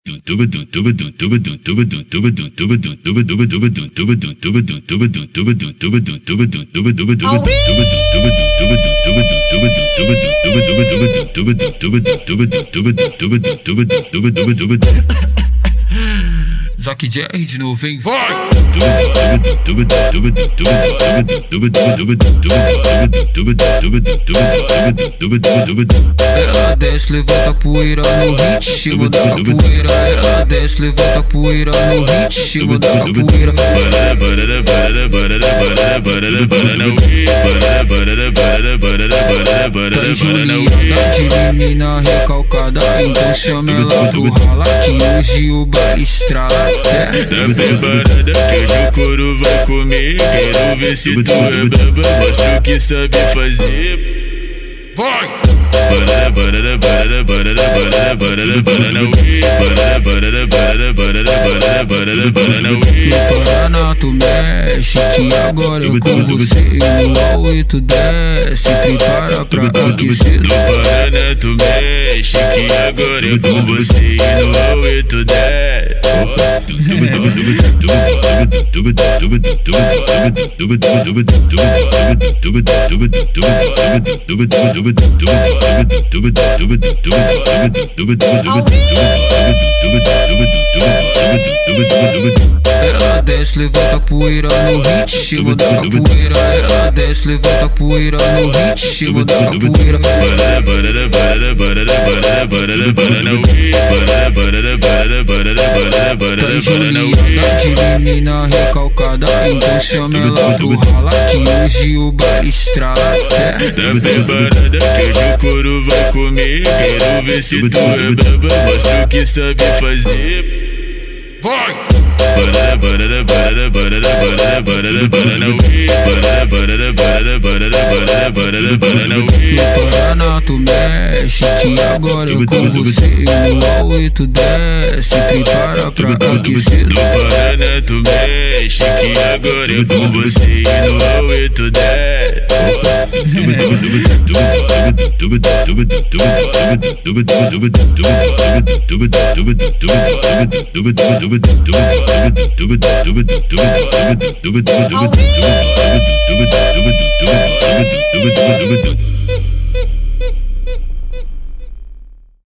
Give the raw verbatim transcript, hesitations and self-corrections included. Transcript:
Zack Jerry de novo, vem, vai! Ela desce, levanta a poeira no ritmo da capoeira. Ela desce, levanta a poeira no ritmo da capoeira. Tá Juliana de menina recalcada, então chama ela pro rala que hoje o bar estrala. Tá preparada que hoje o couro vai comer. Quero ver se tu é braba, mostra o que sabe fazer. Vai! Barara, barara, barara, barara, barara, barara, barara, ui. Barara, barara, barara, barara, barara, barara, barara, ui. No Paraná tu mexe, que agora eu com você. No A oito desce, prepara pra aquecer. No Paraná tu mexe, que agora eu com você. No A oito desce. Ela desce, levanta a poeira no ritmo da capoeira. Ela desce, levanta a poeira no ritmo da capoeira. Barara, barara, barara, barara, barara, barara, barara, ui. Barara, barara, barara, barara, barara, barara, barara, ui. De menina recalcada, então chama ela pro rala que hoje o bar estrala. Tá preparada que hoje o couro vai comer. Quero ver se tu é braba, mostra o que sabe fazer. Vai! Barara, barara, barara, barara, barara, barara, barara, ui. Barara, barara, barara, barara, barara, barara, barara, ui. No Paraná tu mexe, que agora eu com você. No A oito desce, prepara pra aquecer. No Paraná tu mexe, que agora eu com você. No A oito desce. Ao